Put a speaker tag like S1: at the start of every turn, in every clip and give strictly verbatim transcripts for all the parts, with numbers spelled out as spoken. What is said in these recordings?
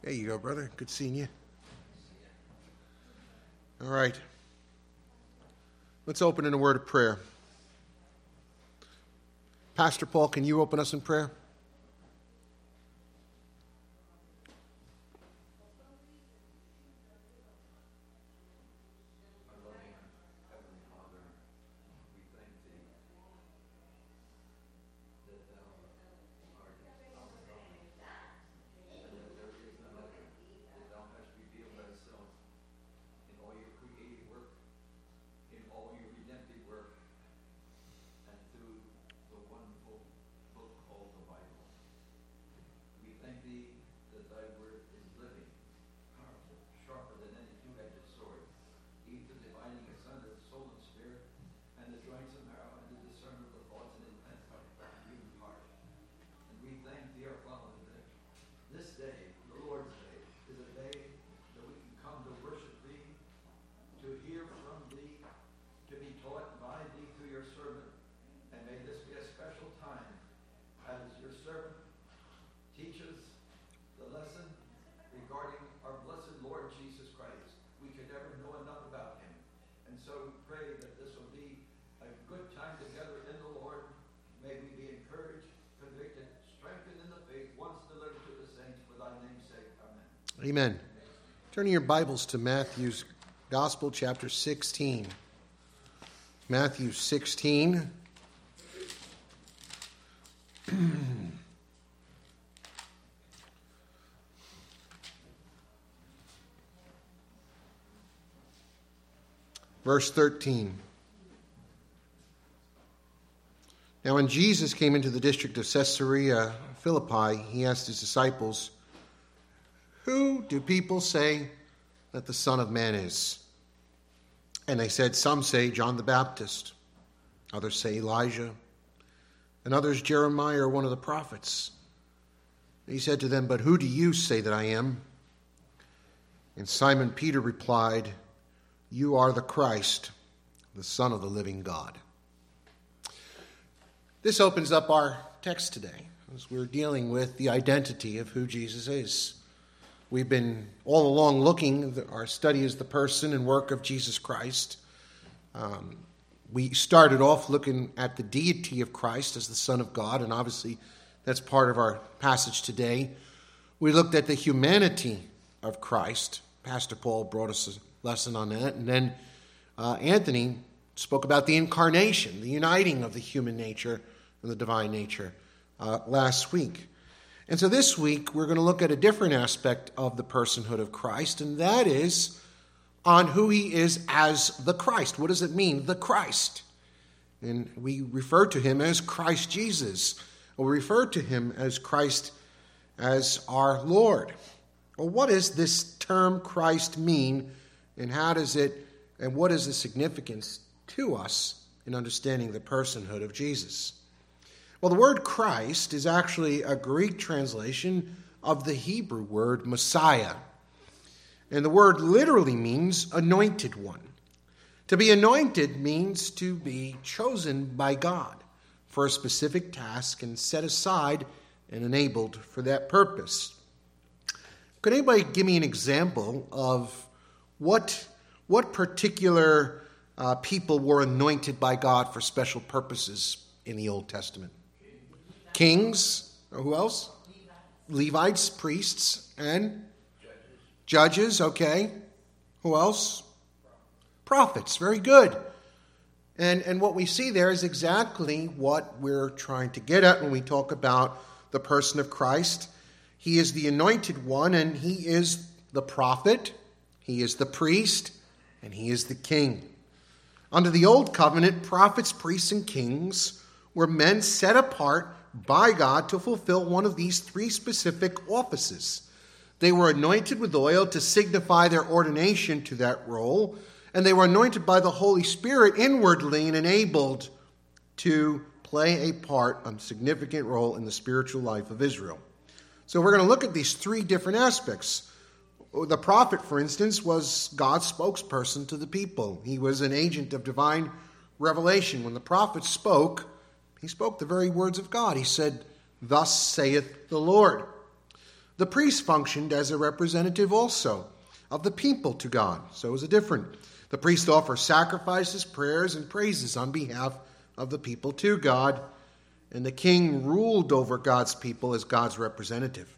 S1: There you go, brother. Good seeing you. All right. Let's open in a word of prayer. Pastor Paul, can you open us in prayer? Amen. Turning your Bibles to Matthew's Gospel, chapter sixteen. Matthew sixteen. Verse thirteen. Now when Jesus came into the district of Caesarea Philippi, he asked his disciples, "Who do people say that the Son of Man is?" And they said, "Some say John the Baptist, others say Elijah, and others Jeremiah or one of the prophets." And he said to them, "But who do you say that I am?" And Simon Peter replied, "You are the Christ, the Son of the living God." This opens up our text today as we're dealing with the identity of who Jesus is. We've been all along looking, our study is the person and work of Jesus Christ. Um, we started off looking at the deity of Christ as the Son of God, and obviously that's part of our passage today. We looked at the humanity of Christ. Pastor Paul brought us a lesson on that. And then uh, Anthony spoke about the incarnation, the uniting of the human nature and the divine nature uh, last week. And so this week, we're going to look at a different aspect of the personhood of Christ, and that is on who he is as the Christ. What does it mean, the Christ? And we refer to him as Christ Jesus, or we refer to him as Christ as our Lord. Well, what does this term Christ mean, and how does it, and what is the significance to us in understanding the personhood of Jesus? Well, the word Christ is actually a Greek translation of the Hebrew word Messiah. And the word literally means anointed one. To be anointed means to be chosen by God for a specific task and set aside and enabled for that purpose. Could anybody give me an example of what, what particular uh, people were anointed by God for special purposes in the Old Testament? Kings, or who else? Levites. Levites, priests, and judges. Judges, okay. Who else? Prophets, very good. And, and what we see there is exactly what we're trying to get at when we talk about the person of Christ. He is the anointed one, and he is the prophet, he is the priest, and he is the king. Under the Old Covenant, prophets, priests, and kings were men set apart by God to fulfill one of these three specific offices. They were anointed with oil to signify their ordination to that role, and they were anointed by the Holy Spirit inwardly and enabled to play a part, a significant role in the spiritual life of Israel. So we're going to look at these three different aspects. The prophet, for instance, was God's spokesperson to the people. He was an agent of divine revelation. When the prophet spoke, he spoke the very words of God. He said, "Thus saith the Lord." The priest functioned as a representative also of the people to God. So it was a different. The priest offered sacrifices, prayers, and praises on behalf of the people to God, and the king ruled over God's people as God's representative.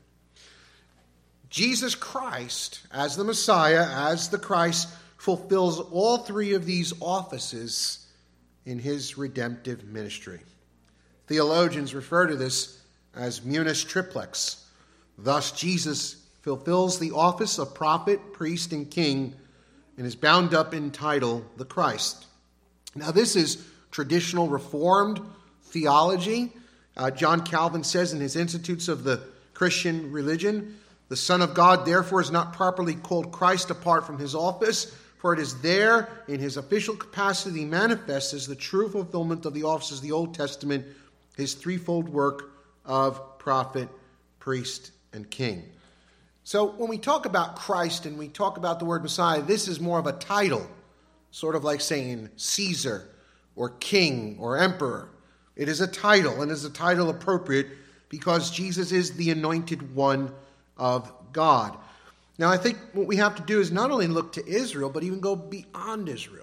S1: Jesus Christ, as the Messiah, as the Christ, fulfills all three of these offices in his redemptive ministry. Theologians refer to this as munus triplex. Thus, Jesus fulfills the office of prophet, priest, and king, and is bound up in title, the Christ. Now, this is traditional Reformed theology. Uh, John Calvin says in his Institutes of the Christian Religion, the Son of God, therefore, is not properly called Christ apart from his office, for it is there in his official capacity manifest as the true fulfillment of the offices of the Old Testament, his threefold work of prophet, priest, and king. So when we talk about Christ and we talk about the word Messiah, this is more of a title, sort of like saying Caesar or king or emperor. It is a title, and is a title appropriate because Jesus is the anointed one of God. Now, I think what we have to do is not only look to Israel, but even go beyond Israel.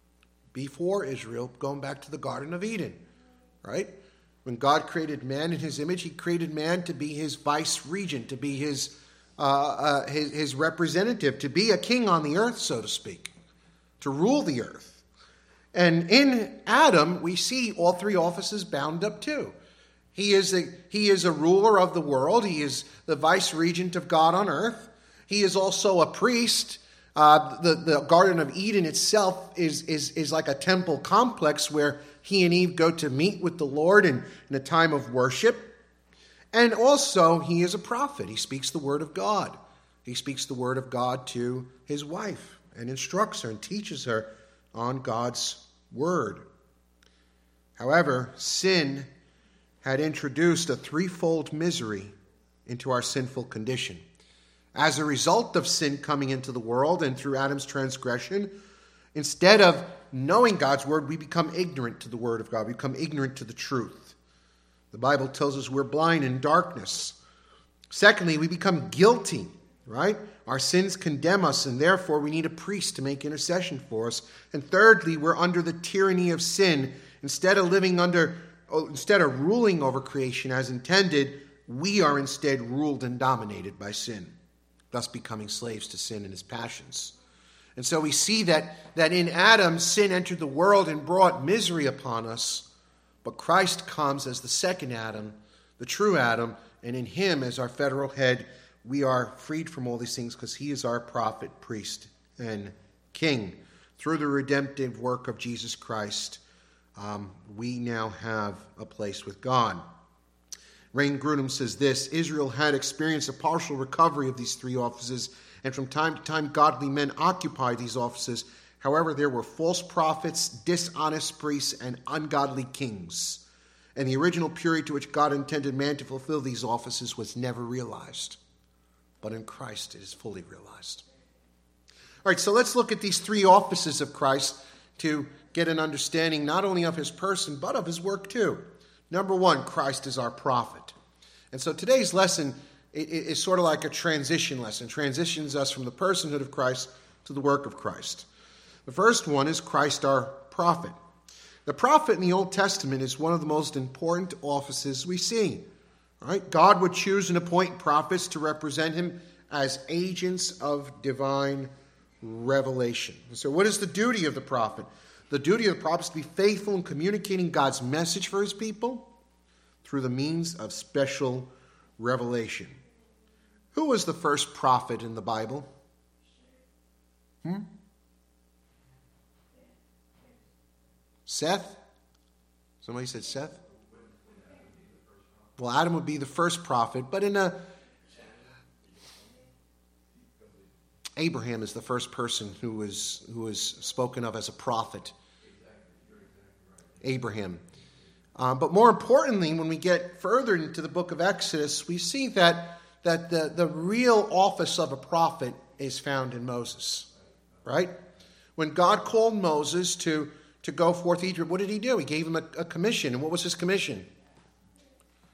S1: Before Israel, going back to the Garden of Eden, right? When God created man in his image, he created man to be his vice regent, to be his, uh, uh, his, his representative, to be a king on the earth, so to speak, to rule the earth. And in Adam, we see all three offices bound up too. He is a, he is a ruler of the world. He is the vice regent of God on earth. He is also a priest. Uh, the, the Garden of Eden itself is, is, is like a temple complex where he and Eve go to meet with the Lord in, in a time of worship. And also, he is a prophet. He speaks the word of God. He speaks the word of God to his wife and instructs her and teaches her on God's word. However, sin had introduced a threefold misery into our sinful condition. As a result of sin coming into the world and through Adam's transgression, instead of knowing God's word, we become ignorant to the word of God. We become ignorant to the truth. The Bible tells us we're blind in darkness. Secondly, we become guilty, right? Our sins condemn us, and therefore we need a priest to make intercession for us. And thirdly, we're under the tyranny of sin. Instead of living under, instead of ruling over creation as intended, we are instead ruled and dominated by sin, thus becoming slaves to sin and its passions. And so we see that, that in Adam, sin entered the world and brought misery upon us. But Christ comes as the second Adam, the true Adam, and in him as our federal head, we are freed from all these things because he is our prophet, priest, and king. Through the redemptive work of Jesus Christ, um, we now have a place with God. Wayne Grudem says this: Israel had experienced a partial recovery of these three offices, and from time to time godly men occupied these offices. However, there were false prophets, dishonest priests, and ungodly kings. And the original purity to which God intended man to fulfill these offices was never realized. But in Christ it is fully realized. All right, so let's look at these three offices of Christ to get an understanding not only of his person, but of his work too. Number one, Christ is our prophet. And so today's lesson is sort of like a transition lesson, transitions us from the personhood of Christ to the work of Christ. The first one is Christ our prophet. The prophet in the Old Testament is one of the most important offices we see. All right? God would choose and appoint prophets to represent him as agents of divine revelation. And so what is the duty of the prophet? The duty of the prophet is to be faithful in communicating God's message for his people through the means of special revelation. Who was the first prophet in the Bible? Hmm? Seth? Somebody said Seth? Well, Adam would be the first prophet, but in a Abraham is the first person who was who was spoken of as a prophet. Abraham. Um, but more importantly, when we get further into the book of Exodus, we see that, that the, the real office of a prophet is found in Moses. Right? When God called Moses to, to go forth to Egypt, what did he do? He gave him a, a commission. And what was his commission?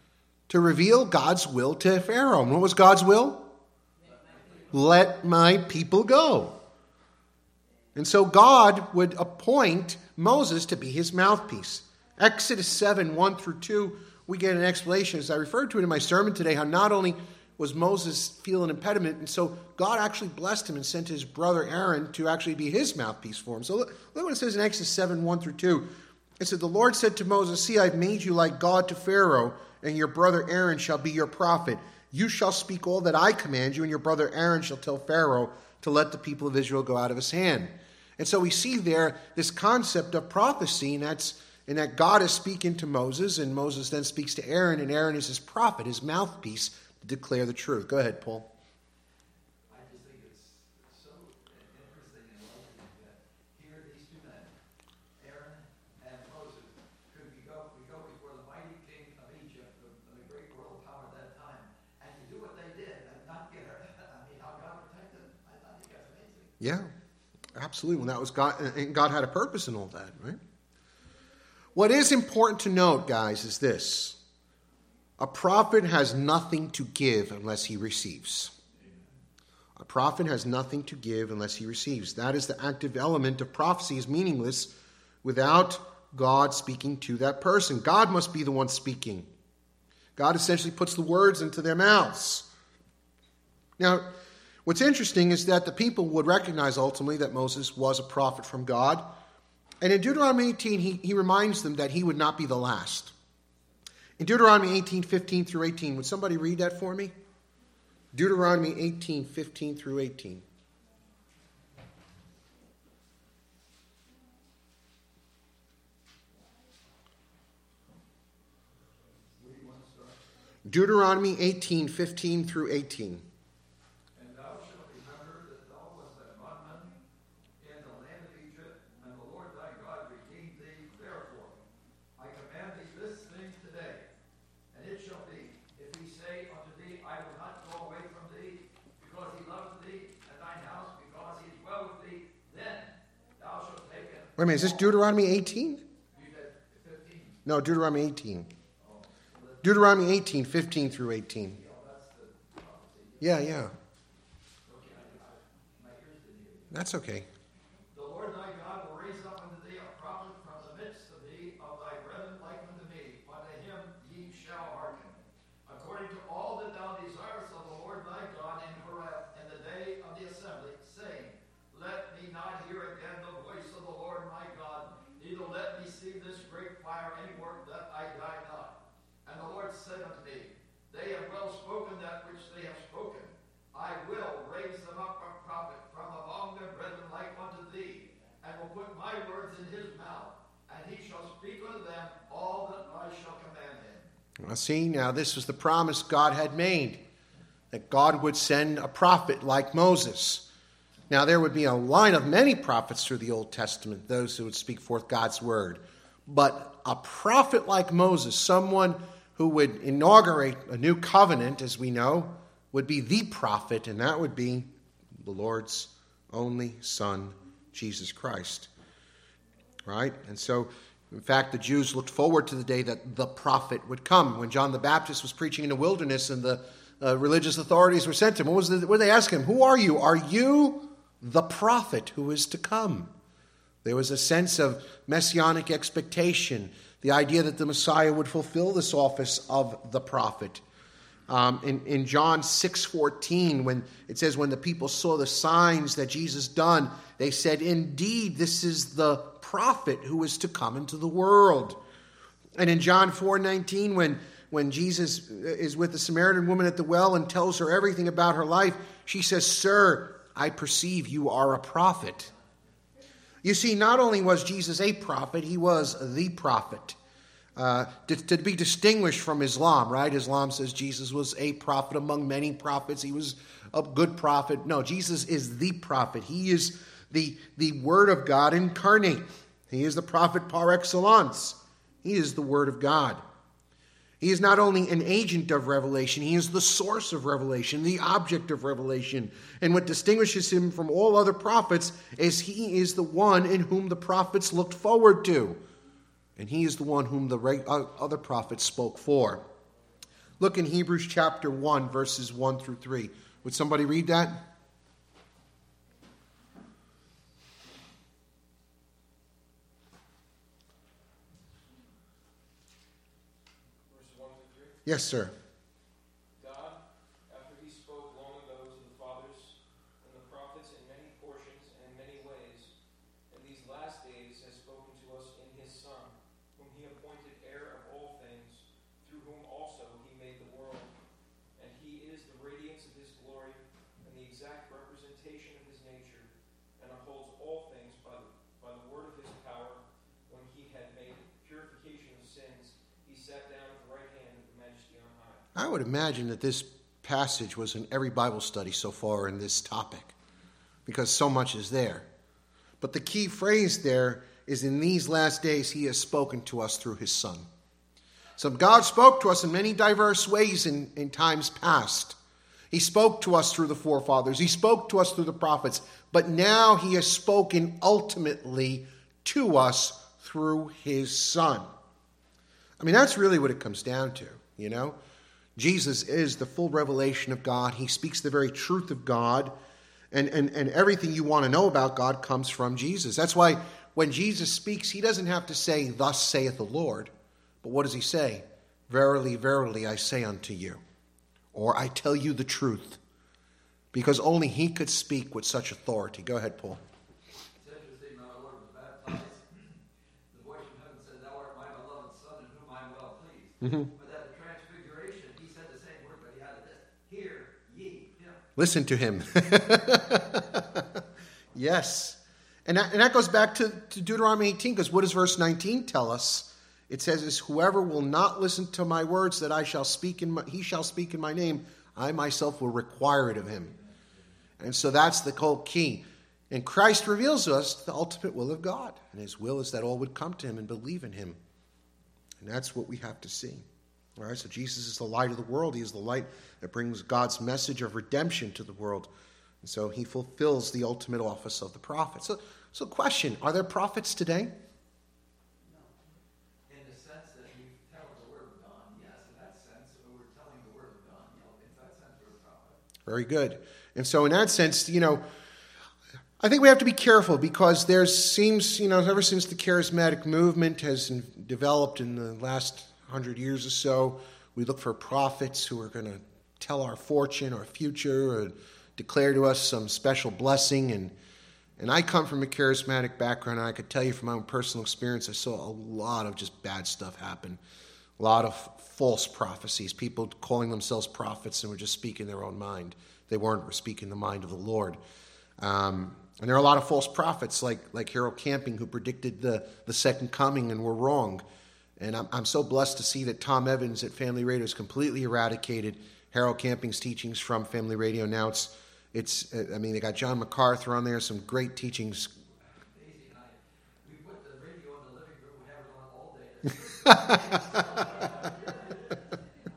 S1: to reveal God's will to Pharaoh. And what was God's will? Let my people go. And so God would appoint Moses to be his mouthpiece. Exodus seven, one through two, we get an explanation, as I referred to it in my sermon today, how not only was Moses feel an impediment, and so God actually blessed him and sent his brother Aaron to actually be his mouthpiece for him. So look, look what it says in Exodus seven, one through two. It said, the Lord said to Moses, see, I've made you like God to Pharaoh, and your brother Aaron shall be your prophet. You shall speak all that I command you, and your brother Aaron shall tell Pharaoh to let the people of Israel go out of his hand. And so we see there this concept of prophecy, and that's and that God is speaking to Moses, and Moses then speaks to Aaron, and Aaron is his prophet, his mouthpiece, to declare the truth. Go ahead, Paul.
S2: I just think it's so interesting and enlightening that here these two men, Aaron and Moses, could we go, we go before the mighty king of Egypt, the, the great world power at that time, and to do what they did and not get hurt. I mean, how God protected them. I, I think that's amazing.
S1: Yeah, absolutely. Well, that was God, and God had a purpose in all that, right? What is important to note, guys, is this. A prophet has nothing to give unless he receives. A prophet has nothing to give unless he receives. That is the active element of prophecy is meaningless without God speaking to that person. God must be the one speaking. God essentially puts the words into their mouths. Now, what's interesting is that the people would recognize ultimately that Moses was a prophet from God. And in Deuteronomy eighteen, he, he reminds them that he would not be the last. In Deuteronomy eighteen, fifteen through eighteen, would somebody read that for me? Deuteronomy eighteen, fifteen through eighteen. Deuteronomy eighteen, fifteen through eighteen.
S2: And thou shalt remember that thou wast a bondman in the land of Egypt, and the Lord thy God redeemed thee. Therefore, I command thee this thing today, and it shall be, if he say unto thee, I will not go away from thee, because he loves thee, and thine house, because he is well with thee, then thou shalt take him.
S1: Wait a minute, is this Deuteronomy eighteen?
S2: You said fifteen.
S1: No, Deuteronomy eighteen. Deuteronomy eighteen, fifteen through eighteen. Yeah, yeah. That's okay.
S2: The Lord thy God will raise up unto thee a prophet from the midst of thee, of thy brethren like unto me. Unto him ye shall hearken, according to all that thou desirest of the Lord thy God in Horeb in the day of the assembly, saying, let me not hear again the voice of the Lord my God, neither let me see this great fire any more, that I die not. And the Lord said unto me, they have well spoken that which they have spoken. I will raise them up a prophet from among their brethren like unto thee, and will put my words in his mouth, and he shall speak unto them all that I shall command him.
S1: Now see, now this was the promise God had made, that God would send a prophet like Moses. Now there would be a line of many prophets through the Old Testament, those who would speak forth God's word. But a prophet like Moses, someone who would inaugurate a new covenant, as we know, would be the prophet, and that would be the Lord's only Son, Jesus Christ. Right? And so, in fact, the Jews looked forward to the day that the prophet would come. When John the Baptist was preaching in the wilderness and the uh, religious authorities were sent to him, what was the, what did they ask him? Who are you? Are you the prophet who is to come? There was a sense of messianic expectation, the idea that the Messiah would fulfill this office of the prophet. Um, in, in John six fourteen, when it says, when the people saw the signs that Jesus done, they said, indeed, this is the prophet who is to come into the world. And in John four nineteen, when, when Jesus is with the Samaritan woman at the well and tells her everything about her life, she says, sir, I perceive you are a prophet. You see, not only was Jesus a prophet, he was the prophet. Uh, to, to be distinguished from Islam, right? Islam says Jesus was a prophet among many prophets. He was a good prophet. No, Jesus is the prophet. He is the, the Word of God incarnate. He is the prophet par excellence. He is the Word of God. He is not only an agent of revelation, he is the source of revelation, the object of revelation. And what distinguishes him from all other prophets is he is the one in whom the prophets looked forward to. And he is the one whom the other prophets spoke for. Look in Hebrews chapter one, verses one through three. Would somebody read that?
S3: Verse one through three.
S1: Yes, sir.
S3: God, after he spoke long ago to the fathers and the prophets in many portions and in many ways, in these last days has spoken to us in his Son, whom he appointed heir of all things, through whom also he made the world. And he is the radiance of his glory and the exact representation of his nature, and upholds all things by the, by the word of his power. When he had made purification of sins, he sat down at the right hand of the majesty on high.
S1: I would imagine that this passage was in every Bible study so far in this topic, because so much is there. But the key phrase there is, in these last days he has spoken to us through his Son. So God spoke to us in many diverse ways in, in times past. He spoke to us through the forefathers. He spoke to us through the prophets. But now he has spoken ultimately to us through his Son. I mean, that's really what it comes down to, you know. Jesus is the full revelation of God. He speaks the very truth of God. And, and, and everything you want to know about God comes from Jesus. That's why when Jesus speaks, he doesn't have to say, "Thus saith the Lord." But what does he say? "Verily, verily, I say unto you." Or, "I tell you the truth." Because only he could speak with such authority. Go ahead, Paul.
S2: It's interesting, when our Lord was baptized, the voice from heaven said, "Thou art my beloved Son, in whom I am well pleased."
S1: Mm-hmm.
S2: But at the transfiguration, he said the same word, but he added this, "Hear ye him."
S1: Listen to him. Yes. And that, and that goes back to, to Deuteronomy eighteen, because what does verse nineteen tell us? It says, "Is whoever will not listen to my words that I shall speak in my, he shall speak in my name, I myself will require it of him." And so that's the whole key. And Christ reveals to us the ultimate will of God. And his will is that all would come to him and believe in him. And that's what we have to see. All right, so Jesus is the light of the world. He is the light that brings God's message of redemption to the world. And so he fulfills the ultimate office of the prophet. So, so question, are there prophets today?
S2: In the sense that we tell the word of God, yes, in that sense, when we're telling the word of God, you know, in that sense, we're a prophet.
S1: Very good. And so in that sense, you know, I think we have to be careful, because there seems, you know, ever since the charismatic movement has developed in the last hundred years or so, we look for prophets who are going to tell our fortune, our future, or declare to us some special blessing. And and I come from a charismatic background, and I could tell you from my own personal experience, I saw a lot of just bad stuff happen. A lot of false prophecies, people calling themselves prophets and were just speaking their own mind. They weren't speaking the mind of the Lord. Um, and there are a lot of false prophets like, like Harold Camping, who predicted the, the second coming and were wrong. And I'm, I'm so blessed to see that Tom Evans at Family Radio has completely eradicated Harold Camping's teachings from Family Radio. Now it's, it's I mean, they got John MacArthur on there, some great teachings.
S2: Daisy and I, we put the radio in the living room, we have it on all day.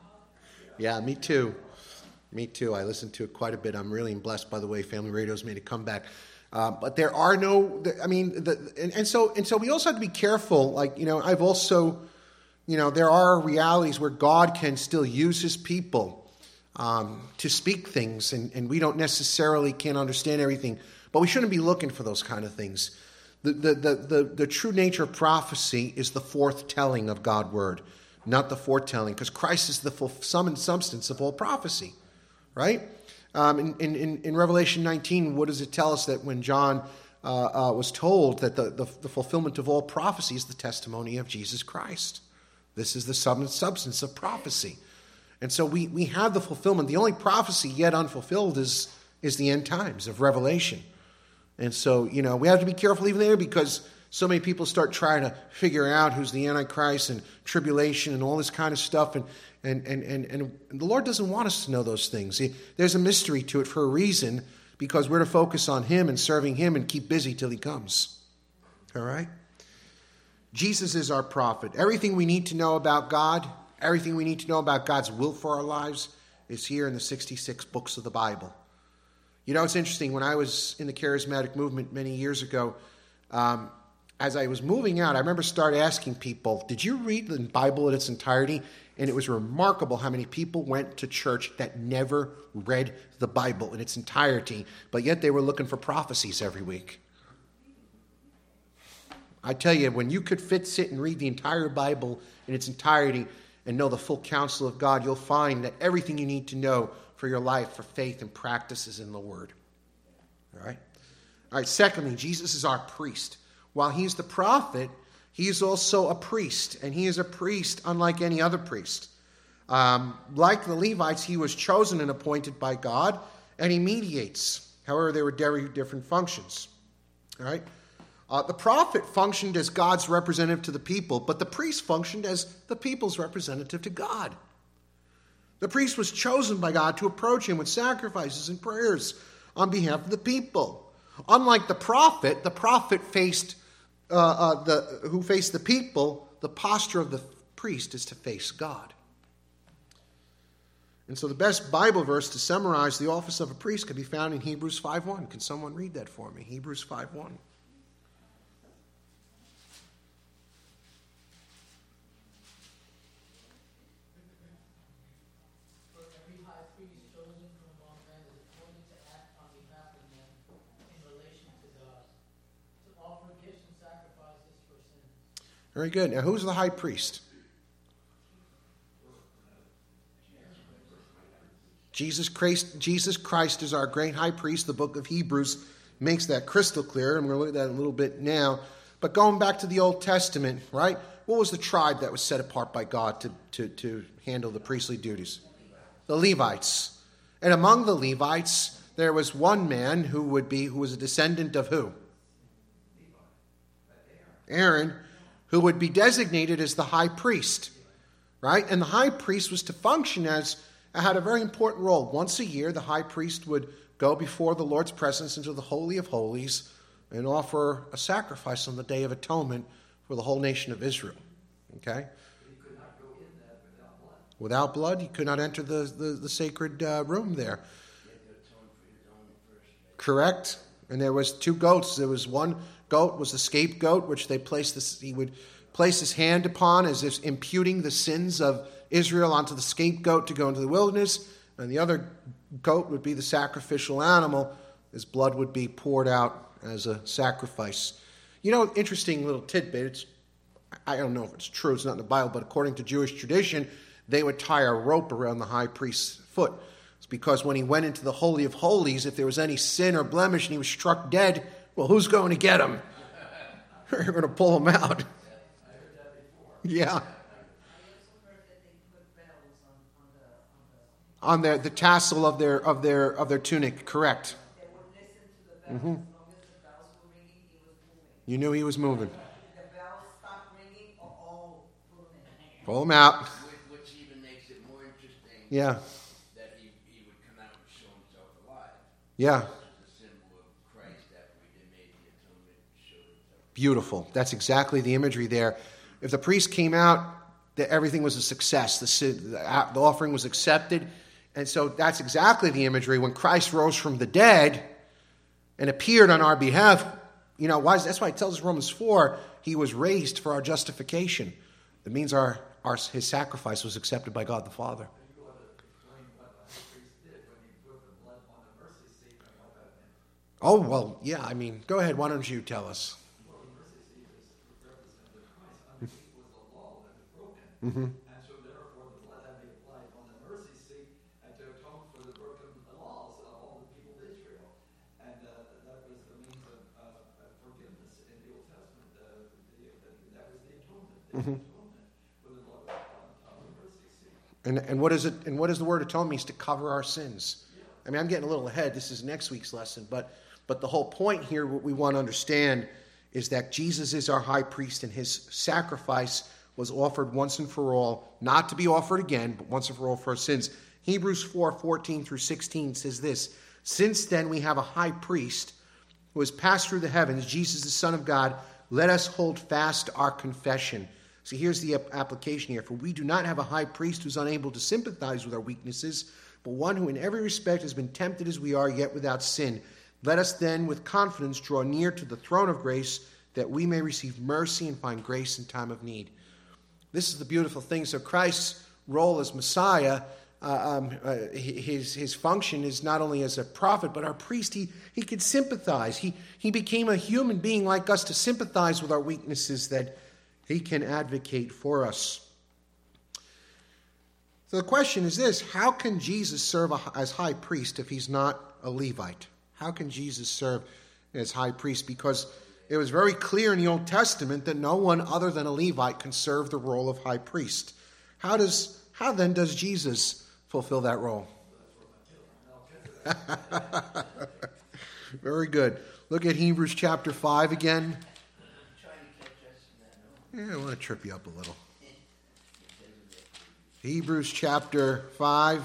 S1: Yeah, me too. Me too. I listen to it quite a bit. I'm really blessed by the way Family Radio's made a comeback. Uh, but there are no, I mean, the, and, and so and so we also have to be careful. Like, you know, I've also, you know, there are realities where God can still use his people um, to speak things, and, and we don't necessarily can't understand everything. But we shouldn't be looking for those kind of things. The, the, the, the, the true nature of prophecy is the forthtelling of God's word, not the foretelling, because Christ is the full sum and substance of all prophecy, right? Um, in, in, in Revelation nineteen, what does it tell us? That when John uh, uh, was told that the, the, the fulfillment of all prophecy is the testimony of Jesus Christ. This is the sum and substance of prophecy. And so we, we have the fulfillment. The only prophecy yet unfulfilled is, is the end times of Revelation. And so, you know, we have to be careful even there, because so many people start trying to figure out who's the Antichrist and tribulation and all this kind of stuff. And and and and, and the Lord doesn't want us to know those things. He, there's a mystery to it for a reason, because we're to focus on him and serving him and keep busy till he comes. All right? Jesus is our prophet. Everything we need to know about God, everything we need to know about God's will for our lives is here in the sixty-six books of the Bible. You know, it's interesting. When I was in the charismatic movement many years ago, um, as I was moving out, I remember start asking people, did you read the Bible in its entirety? And it was remarkable how many people went to church that never read the Bible in its entirety, but yet they were looking for prophecies every week. I tell you, when you could fit, sit, and read the entire Bible in its entirety and know the full counsel of God, you'll find that everything you need to know for your life, for faith and practice is in the Word. All right? All right, secondly, Jesus is our priest. While he's the prophet, he is also a priest, and he is a priest unlike any other priest. Um, like the Levites, he was chosen and appointed by God, and he mediates. However, there were very different functions. All right? Uh, the prophet functioned as God's representative to the people, but the priest functioned as the people's representative to God. The priest was chosen by God to approach him with sacrifices and prayers on behalf of the people. Unlike the prophet, the prophet faced uh, uh, the who faced the people. The posture of the priest is to face God. And so the best Bible verse to summarize the office of a priest can be found in Hebrews five one. Can someone read that for me? Hebrews five one. Very good. Now, who's the high priest? Jesus Christ, Jesus Christ is our great high priest. The book of Hebrews makes that crystal clear. I'm going to look at that a little bit now. But going back to the Old Testament, right? What was the tribe that was set apart by God to, to, to handle the priestly duties? The Levites. And among the Levites, there was one man who would be, who was a descendant of who? Aaron, who would be designated as the high priest, right? And the high priest was to function as, had a very important role. Once a year, the high priest would go before the Lord's presence into the Holy of Holies and offer a sacrifice on the Day of Atonement for the whole nation of Israel, okay?
S2: He could not go in there without blood.
S1: Without blood, he could not enter the, the, the sacred uh, room there. Correct? And there was two goats. There was one goat was the scapegoat, which they placed this, he would place his hand upon as if imputing the sins of Israel onto the scapegoat to go into the wilderness. And the other goat would be the sacrificial animal. His blood would be poured out as a sacrifice. You know, interesting little tidbit. It's, I don't know if it's true. It's not in the Bible, but according to Jewish tradition, they would tie a rope around the high priest's foot. It's because when he went into the Holy of Holies, if there was any sin or blemish and he was struck dead, well, who's going to get him? They're going to pull him out.
S2: I heard that before.
S1: Yeah.
S4: I also heard that they put bells on, on the, on the
S1: On their the tassel of their of their of their tunic, correct.
S4: they would listen to the bells.
S1: Mhm.
S4: As long as the bells were ringing, he was moving.
S1: You knew he was moving.
S4: The bells stopped ringing, or all pull him in.
S1: Pull him out.
S5: Which, which even makes it more interesting
S1: Yeah.
S5: that he, he would come out and show himself alive.
S1: Yeah.
S5: Which is a symbol of Christ after he did made the atonement, showed himself.
S1: Beautiful. That's exactly the imagery there. If the priest came out, that everything was a success. The, sin- the the offering was accepted. And so that's exactly the imagery. When Christ rose from the dead and appeared on our behalf, you know, why is, that's why it tells us Romans four, he was raised for our justification. It means our, our his sacrifice was accepted by God the Father.
S2: You ought to explain what the high priest did when he put the blood on the mercy seat and all that.
S1: Oh, well, yeah, I mean, go ahead. Why don't you tell us?
S2: Well, the mercy seat is represented Christ. Underneath was the law that was broken.
S1: Mm-hmm.
S2: And so therefore the blood had to be applied on the mercy seat and to atone for the broken laws of all the people of Israel. And uh, that was the means of uh, forgiveness in the Old Testament. Uh, the, the, that was the atonement. The
S1: Mhm.
S2: atonement with the blood on, on the mercy seat.
S1: And and what is it? And what does the word atone means? To cover our sins. I mean, I'm getting a little ahead. This is next week's lesson, but but the whole point here, what we want to understand, is that Jesus is our high priest, and his sacrifice was offered once and for all, not to be offered again, but once and for all for our sins. Hebrews four fourteen through sixteen says this: Since then we have a high priest who has passed through the heavens, Jesus the Son of God. Let us hold fast our confession. See, here's the application here. For we do not have a high priest who's unable to sympathize with our weaknesses, but one who in every respect has been tempted as we are, yet without sin. Let us then with confidence draw near to the throne of grace, that we may receive mercy and find grace in time of need. This is the beautiful thing. So Christ role as Messiah, uh, um, uh, his his function is not only as a prophet, but our priest. He he could sympathize. He he became a human being like us to sympathize with our weaknesses, that he can advocate for us. So the question is this: how can Jesus serve as high priest if he's not a Levite? How can Jesus serve as high priest? Because it was very clear in the Old Testament that no one other than a Levite can serve the role of high priest. How does how then does Jesus fulfill that role? Very good. Look at Hebrews chapter five again. Yeah, I want to trip you up a little. Hebrews chapter five.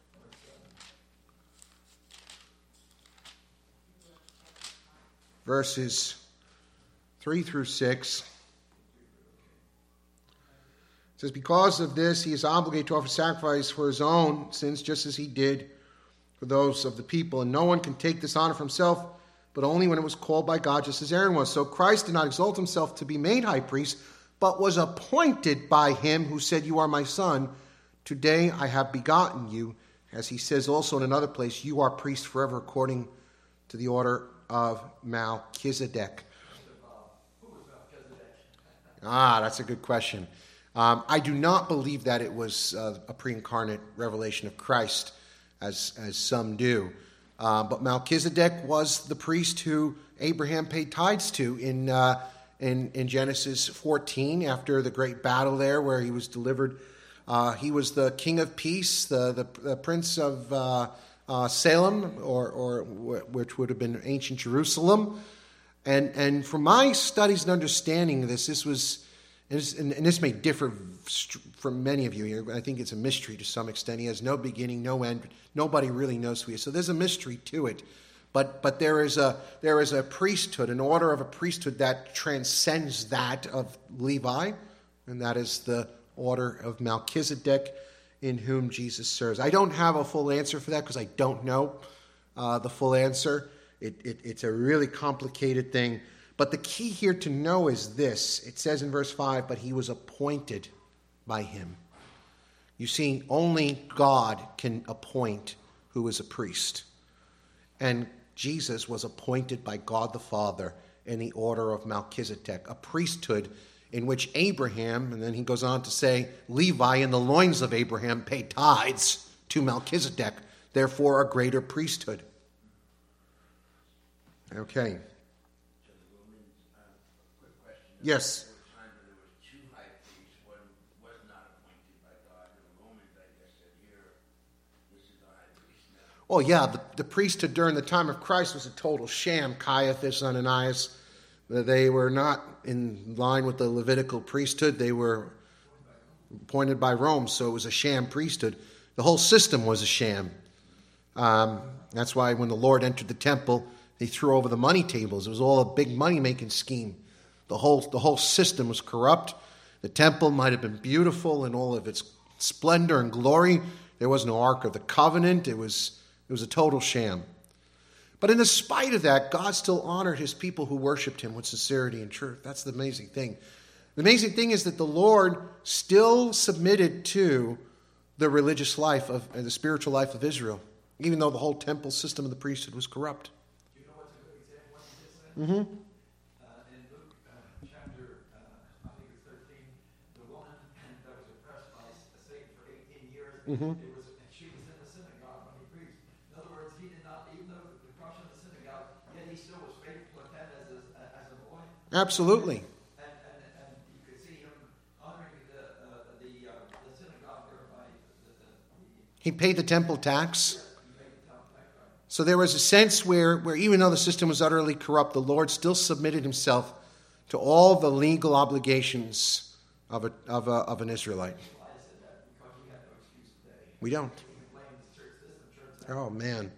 S1: Verses three through six. It says, because of this, he is obligated to offer sacrifice for his own sins, just as he did for those of the people. And no one can take this honor for himself, but only when it was called by God, just as Aaron was. So Christ did not exalt himself to be made high priest, but was appointed by him who said, you are my son. Today I have begotten you. As he says also in another place, you are priest forever according to the order of Melchizedek. Ah, that's a good question. Um, I do not believe that it was uh, a pre-incarnate revelation of Christ, as as some do. Uh, but Melchizedek was the priest who Abraham paid tithes to in uh, in in Genesis fourteen, after the great battle there, where he was delivered. Uh, he was the king of peace, the the, the prince of uh, uh, Salem, or or which would have been ancient Jerusalem. And and from my studies and understanding of this, this was, and this, and this may differ from many of you here. I think it's a mystery to some extent. He has no beginning, no end. Nobody really knows who he is. So there's a mystery to it. But but there is a there is a priesthood, an order of a priesthood that transcends that of Levi, and that is the order of Melchizedek, in whom Jesus serves. I don't have a full answer for that because I don't know uh, the full answer. It, it, it's a really complicated thing. But the key here to know is this. It says in verse five, but he was appointed by him. You see, only God can appoint who is a priest. And Jesus was appointed by God the Father in the order of Melchizedek, a priesthood in which Abraham, and then he goes on to say, Levi in the loins of Abraham paid tithes to Melchizedek, therefore a greater priesthood. Okay.
S5: So the Romans, uh, quick question.
S1: Yes.
S5: There was a time when there was two high priests. One was not appointed by God. And the Romans, I guess, said, here, this is the high priest now.
S1: Oh, yeah, the, the priesthood during the time of Christ was a total sham. Caiaphas, Ananias, they were not in line with the Levitical priesthood. They were appointed by Rome, so it was a sham priesthood. The whole system was a sham. Um, that's why when the Lord entered the temple, they threw over the money tables. It was all a big money-making scheme. The whole the whole system was corrupt. The temple might have been beautiful in all of its splendor and glory. There was no Ark of the Covenant. It was it was a total sham. But in the spite of that, God still honored his people who worshiped him with sincerity and truth. That's the amazing thing. The amazing thing is that the Lord still submitted to the religious life of and the spiritual life of Israel, even though the whole temple system of the priesthood was corrupt.
S2: Do you know what's a good example of what you just said?
S1: Mm-hmm.
S2: Uh, in Luke uh, chapter, uh, I think it's thirteen, the woman that was oppressed by Satan for eighteen years,
S1: Mm-hmm.
S2: it was, she was in the synagogue when he preached. In other words, he did not, even though the crush in the synagogue, yet he still was faithful to attend as a, as a boy.
S1: Absolutely.
S2: And, and, and you could see him honoring the uh, the, uh, the synagogue there by the, the, the
S1: He paid the temple tax.
S2: he made the temple back right.
S1: So there was a sense where, where even though the system was utterly corrupt, the Lord still submitted himself to all the legal obligations of a, of a, of an Israelite.
S2: Why I said that? Because we have no excuse today.
S1: We don't.
S2: We can blame the church this and church that.
S1: Oh, man.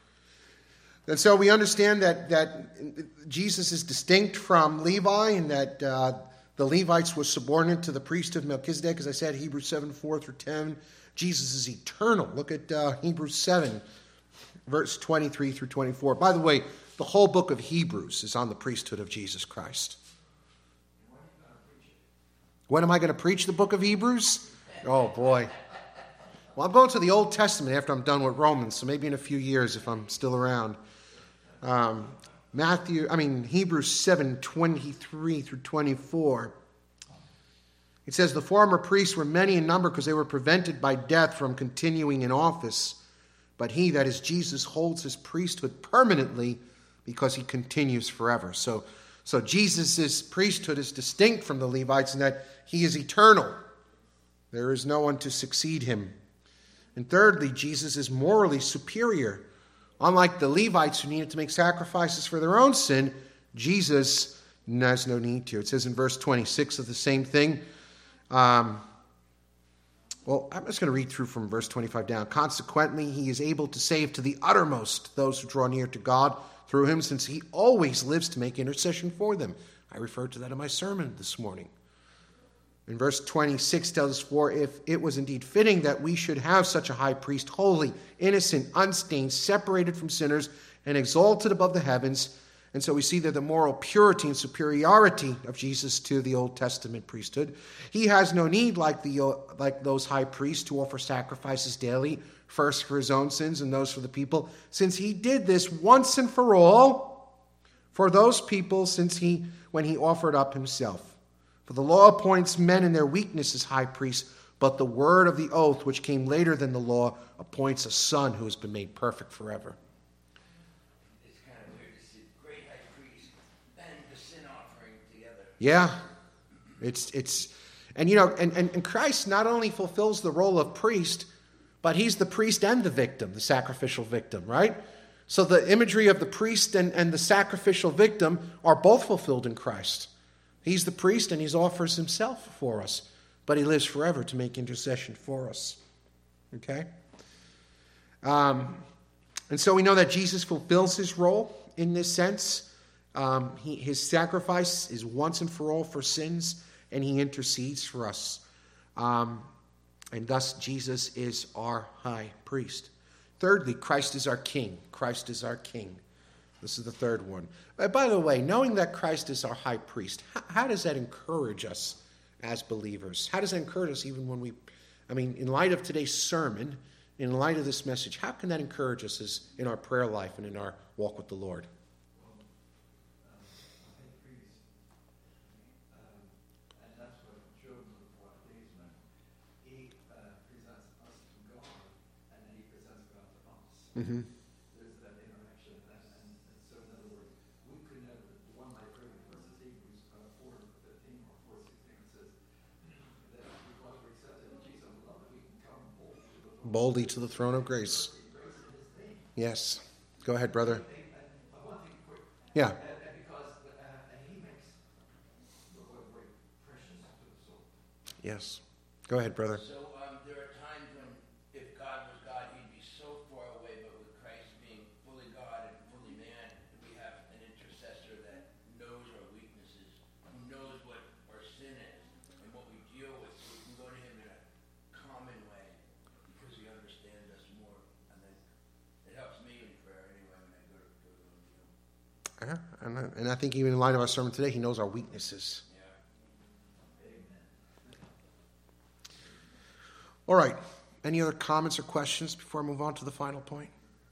S1: And so we understand that, that Jesus is distinct from Levi, and that uh, the Levites were subordinate to the priesthood of Melchizedek. As I said, Hebrews seven, four through ten. Jesus is eternal. Look at uh, Hebrews seven, verse twenty-three through twenty-four. By the way, the whole book of Hebrews is on the priesthood of Jesus Christ. When am I going to preach the book of Hebrews? Oh, boy. Well, I'm going to the Old Testament after I'm done with Romans, so maybe in a few years if I'm still around. Um, Matthew, I mean Hebrews seven twenty-three through twenty-four. It says, the former priests were many in number because they were prevented by death from continuing in office. But he, that is Jesus, holds his priesthood permanently because he continues forever. So, so Jesus' priesthood is distinct from the Levites in that he is eternal. There is no one to succeed him. And thirdly, Jesus is morally superior. Unlike the Levites who needed to make sacrifices for their own sin, Jesus has no need to. It says in verse twenty-six of the same thing, Um, well, I'm just going to read through from verse twenty-five down. Consequently, he is able to save to the uttermost those who draw near to God through him, since he always lives to make intercession for them. I referred to that in my sermon this morning. In verse twenty-six tells us, for if it was indeed fitting that we should have such a high priest, holy, innocent, unstained, separated from sinners, and exalted above the heavens. And so we see that the moral purity and superiority of Jesus to the Old Testament priesthood. He has no need, like the like those high priests, to offer sacrifices daily, first for his own sins and those for the people, since he did this once and for all for those people, since he when he offered up himself. For the law appoints men in their weakness as high priests, but the word of the oath, which came later than the law, appoints a son who has been made perfect forever. Yeah, it's it's, and you know, and, and, and Christ not only fulfills the role of priest, but he's the priest and the victim, the sacrificial victim, right? So the imagery of the priest and, and the sacrificial victim are both fulfilled in Christ. He's the priest and he offers himself for us, but he lives forever to make intercession for us. Okay? Um, and so we know that Jesus fulfills his role in this sense. Um, he, his sacrifice is once and for all for sins, and he intercedes for us. Um, and thus, Jesus is our high priest. Thirdly, Christ is our king. Christ is our king. This is the third one. Uh, by the way, knowing that Christ is our high priest, how, how does that encourage us as believers? How does that encourage us even when we, I mean, in light of today's sermon, in light of this message, how can that encourage us as in our prayer life and in our walk with the Lord? Mm-hmm.
S2: There's that interaction, and, and, and so in other words, we could never, the one my favorite verse is Hebrews uh, four fifteen or four sixteen. It says that because we're accepted in Jesus' love, we can come boldly to the throne.
S1: Boldly to the throne of grace. Yes. Go ahead, brother.
S2: And, and, and one thing quick.
S1: Yeah.
S2: And, and because uh, and he makes the Lord very precious to the soul.
S1: Yes. Go ahead, brother.
S5: So um, there are times when if God was God, he'd be so far away, but with Christ being fully God and fully man, we have an intercessor that knows our weaknesses, who knows what our sin is and what we deal with, so we can go to him in a common way because he understands us more. And then it helps me in prayer anyway when I go to, go to him.
S1: Uh, and, I, and I think even in light of our sermon today, he knows our weaknesses. All right. Any other comments or questions before I move on to the final point?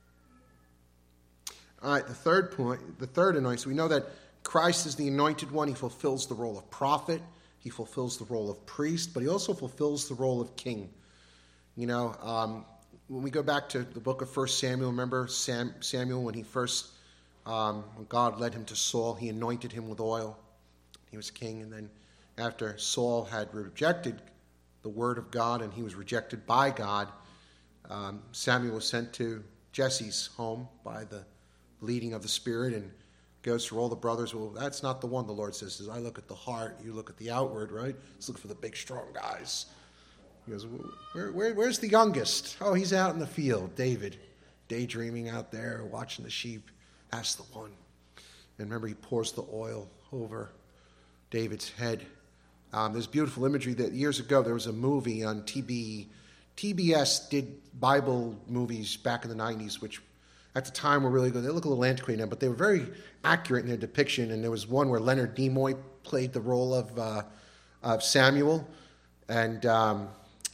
S1: All right, the third point, the third anointing. We know that Christ is the anointed one. He fulfills the role of prophet. He fulfills the role of priest, but he also fulfills the role of king. You know, um, when we go back to the book of First Samuel, remember Sam, Samuel when he first, um, when God led him to Saul, he anointed him with oil. He was king, and then after Saul had rejected the word of God, and he was rejected by God, um, Samuel was sent to Jesse's home by the leading of the Spirit and goes through all the brothers. Well, that's not the one, the Lord says. I look at the heart, you look at the outward, right? Let's look for the big, strong guys. He goes, where, where, where's the youngest? Oh, he's out in the field, David, daydreaming out there, watching the sheep. That's the one. And remember, he pours the oil over David's head. Um, there's beautiful imagery that years ago there was a movie on T B. T B S did Bible movies back in the nineties, which at the time were really good. They look a little antiquated now, but they were very accurate in their depiction. And there was one where Leonard Nimoy played the role of uh, of Samuel, and um,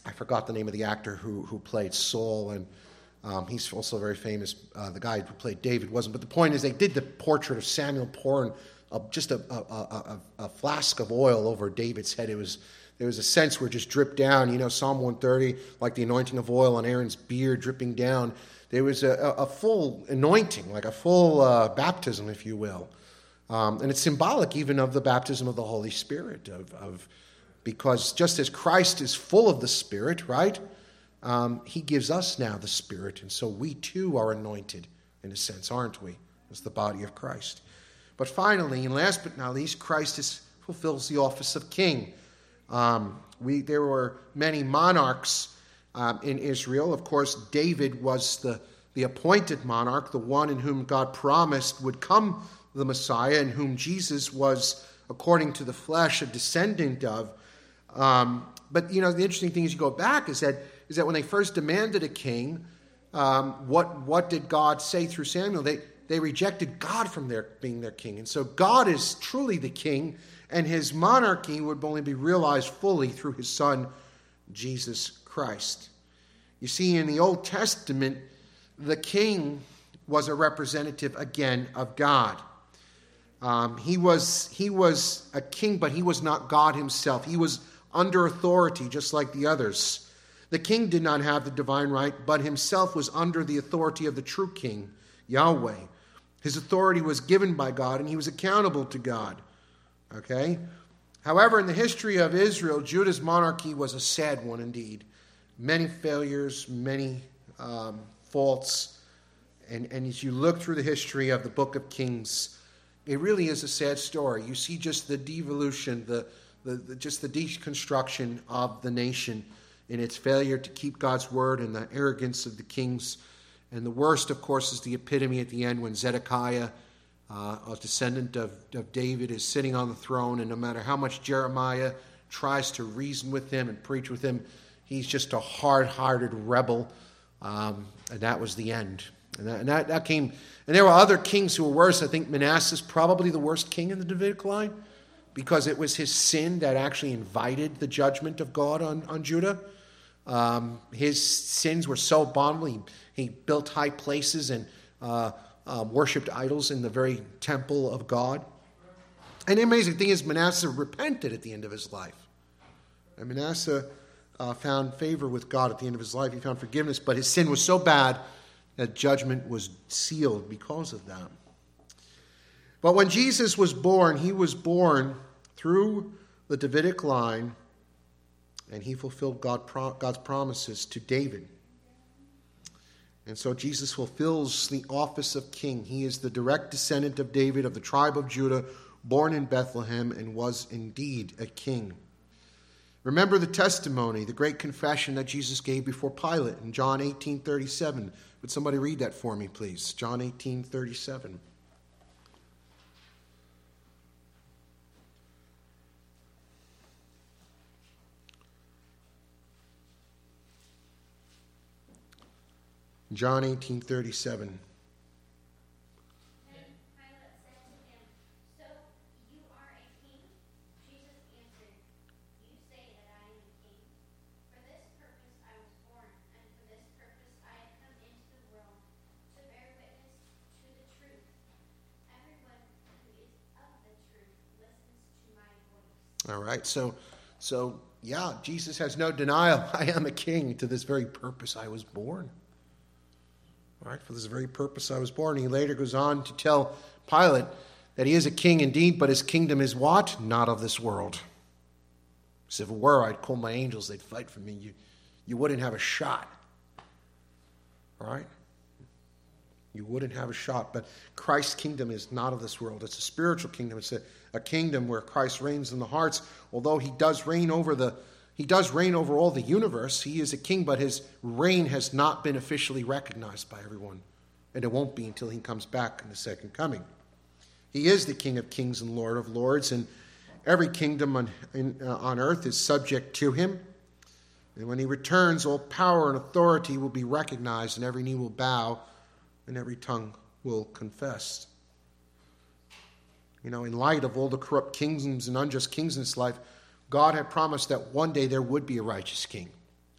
S1: I forgot the name of the actor who who played Saul, and um, he's also very famous. Uh, the guy who played David wasn't. But the point is, they did the portrait of Samuel pouring a, just a, a, a, a flask of oil over David's head. It was there was a sense where it just dripped down. You know, Psalm one thirty, like the anointing of oil on Aaron's beard dripping down. There was a, a full anointing, like a full uh, baptism, if you will. Um, and it's symbolic even of the baptism of the Holy Spirit, of, of because just as Christ is full of the Spirit, right, um, he gives us now the Spirit. And so we too are anointed, in a sense, aren't we, as the body of Christ. But finally, and last but not least, Christ is, fulfills the office of king. Um, we There were many monarchs Um, in Israel. Of course, David was the, the appointed monarch, the one in whom God promised would come the Messiah, and whom Jesus was, according to the flesh, a descendant of. Um, but, you know, the interesting thing as you go back is that is that when they first demanded a king, um, what what did God say through Samuel? They, they rejected God from their being their king. And so God is truly the king, and his monarchy would only be realized fully through his son, Jesus Christ. You see, in the Old Testament, the king was a representative again of God. Um, he was he was a king, but he was not God himself. He was under authority, just like the others. The king did not have the divine right, but himself was under the authority of the true king, Yahweh. His authority was given by God, and he was accountable to God. Okay? However, in the history of Israel, Judah's monarchy was a sad one indeed. Many failures, many um, faults. And, and as you look through the history of the book of Kings, it really is a sad story. You see just the devolution, the, the, the just the deconstruction of the nation in its failure to keep God's word and the arrogance of the kings. And the worst, of course, is the epitome at the end when Zedekiah, uh, a descendant of, of David, is sitting on the throne. And no matter how much Jeremiah tries to reason with him and preach with him, he's just a hard-hearted rebel, um, and that was the end. And, that, and that, that came, and there were other kings who were worse. I think Manasseh is probably the worst king in the Davidic line, because it was his sin that actually invited the judgment of God on, on Judah. Um, his sins were so abominable. He, he built high places and uh, uh, worshipped idols in the very temple of God. And the amazing thing is, Manasseh repented at the end of his life. And Manasseh Uh, found favor with God at the end of his life. He found forgiveness, but his sin was so bad that judgment was sealed because of that. But when Jesus was born, he was born through the Davidic line, and he fulfilled God, God's promises to David. And so Jesus fulfills the office of king. He is the direct descendant of David, of the tribe of Judah, born in Bethlehem, and was indeed a king. Remember the testimony, the great confession that Jesus gave before Pilate in John eighteen thirty-seven. Would somebody read that for me, please? John eighteen thirty-seven. John eighteen thirty-seven. All right, so, so yeah, Jesus has no denial. I am a king. To this very purpose I was born. All right, for this very purpose I was born. He later goes on to tell Pilate that he is a king indeed, but his kingdom is what? Not of this world. So if it were, I'd call my angels, they'd fight for me. You, you wouldn't have a shot. All right? You wouldn't have a shot. But Christ's kingdom is not of this world. It's a spiritual kingdom. It's a, a kingdom where Christ reigns in the hearts. Although he does reign over the he does reign over all the universe. He is a king, but his reign has not been officially recognized by everyone. And it won't be until he comes back in the second coming. He is the King of kings and Lord of lords, and every kingdom on, in, uh, on earth is subject to him. And when he returns, all power and authority will be recognized, and every knee will bow, and every tongue will confess. You know, in light of all the corrupt kingdoms and unjust kings in this life, God had promised that one day there would be a righteous king.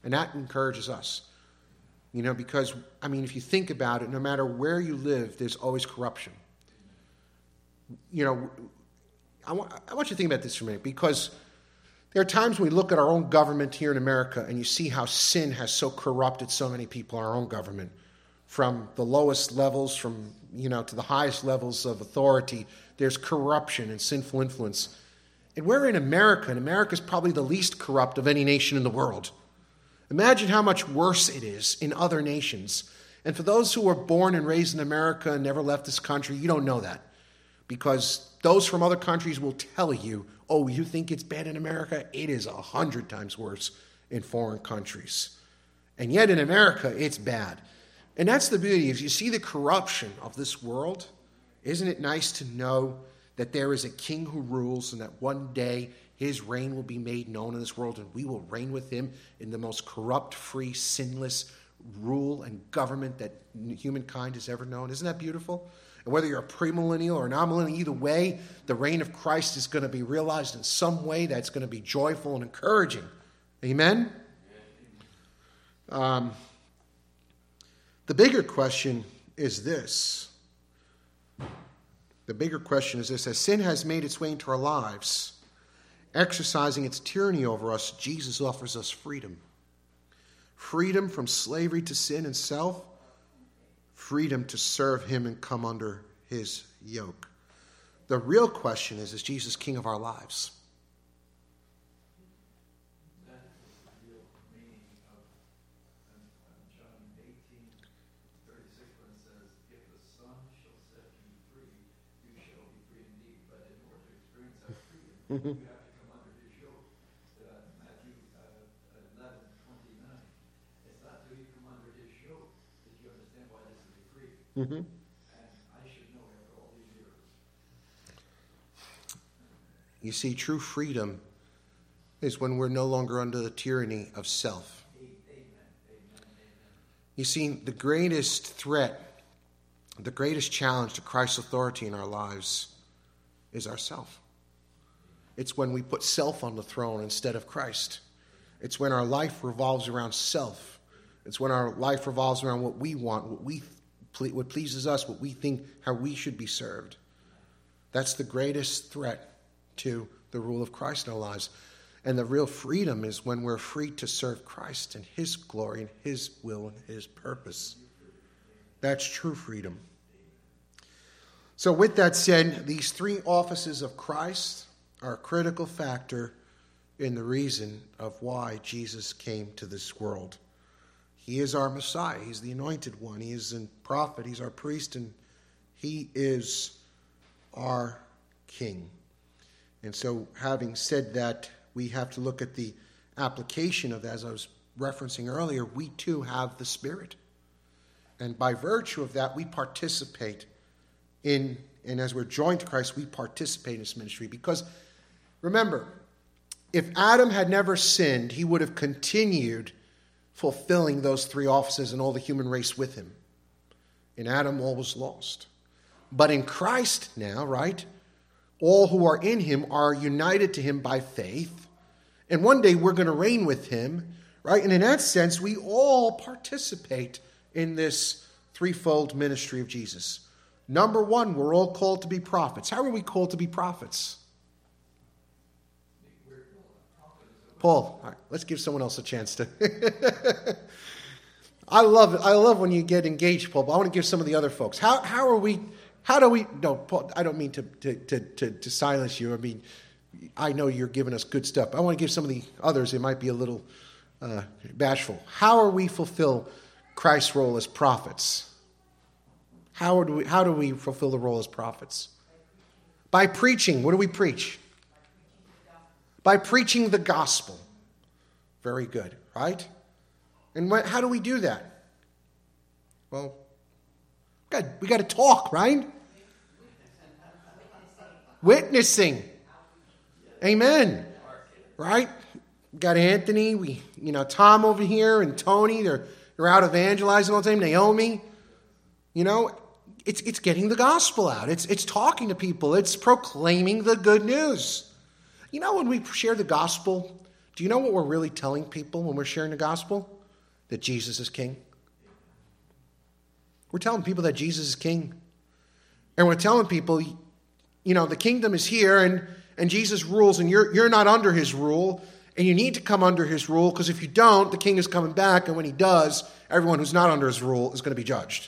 S1: And that encourages us. You know, because, I mean, if you think about it, no matter where you live, there's always corruption. You know, I want, I want you to think about this for a minute, because there are times when we look at our own government here in America and you see how sin has so corrupted so many people in our own government, from the lowest levels, from, you know, to the highest levels of authority. There's corruption and sinful influence. And we're in America, and America is probably the least corrupt of any nation in the world. Imagine how much worse it is in other nations. And for those who were born and raised in America and never left this country, you don't know that. Because those from other countries will tell you, oh, you think it's bad in America? It is a hundred times worse in foreign countries. And yet in America, it's bad. And that's the beauty. If you see the corruption of this world, isn't it nice to know that there is a king who rules, and that one day his reign will be made known in this world, and we will reign with him in the most corrupt, free, sinless rule and government that humankind has ever known? Isn't that beautiful? And whether you're a premillennial or an amillennial, either way, the reign of Christ is going to be realized in some way that's going to be joyful and encouraging. Amen? Um, the bigger question is this. The bigger question is this. As sin has made its way into our lives, exercising its tyranny over us, Jesus offers us freedom. Freedom from slavery to sin and self. Freedom to serve him and come under his yoke. The real question is, is Jesus king of our lives?
S2: That is the real meaning of um, John eighteen thirty-six, when it says, if the Son shall set you free, you shall be free indeed. But in order to experience that freedom, you have to come under his yoke. Uh, Matthew uh, eleven twenty-nine. It's not till you come under his yoke that you understand why this is a free.
S1: Mm-hmm.
S2: And I should know after all these years.
S1: You see, true freedom is when we're no longer under the tyranny of self.
S2: Amen. Amen. Amen.
S1: You see, the greatest threat, the greatest challenge to Christ's authority in our lives is ourself. It's when we put self on the throne instead of Christ. It's when our life revolves around self. It's when our life revolves around what we want, what we what pleases us, what we think, how we should be served. That's the greatest threat to the rule of Christ in our lives. And the real freedom is when we're free to serve Christ and his glory and his will and his purpose. That's true freedom. So with that said, these three offices of Christ are a critical factor in the reason of why Jesus came to this world. He is our Messiah. He's the anointed one. He is a prophet. He's our priest, and he is our king. And so, having said that, we have to look at the application of that. As I was referencing earlier, we too have the Spirit. And by virtue of that, we participate in, and as we're joined to Christ, we participate in his ministry. Because, remember, if Adam had never sinned, he would have continued fulfilling those three offices and all the human race with him. In Adam, all was lost. But in Christ now, right, all who are in him are united to him by faith. And one day we're going to reign with him, right? And in that sense, we all participate in this threefold ministry of Jesus. Number one, we're all called to be prophets. How are we called to be prophets? Paul, all right, let's give someone else a chance to. I love it. I love when you get engaged, Paul, but I want to give some of the other folks. How how are we, how do we, no, Paul, I don't mean to, to, to, to, to silence you. I mean, I know you're giving us good stuff. I want to give some of the others, it might be a little uh, bashful. How are we fulfill Christ's role as prophets? How do we, how do we fulfill the role as prophets? By preaching. What do we preach? By preaching the gospel. Very good, right? And what, how do we do that? Well, God, we got to talk, right? Witnessing. Amen. Right? We got Anthony, we, you know, Tom over here and Tony, they're, they're out evangelizing all the time. Naomi, you know, it's it's getting the gospel out. It's it's talking to people. It's proclaiming the good news. You know, when we share the gospel, Do you know what we're really telling people when we're sharing the gospel? That Jesus is king. We're telling people that Jesus is king. And we're telling people, you know, the kingdom is here and, and Jesus rules and you're, you're not under his rule. And you need to come under his rule because if you don't, the king is coming back. And when he does, everyone who's not under his rule is going to be judged.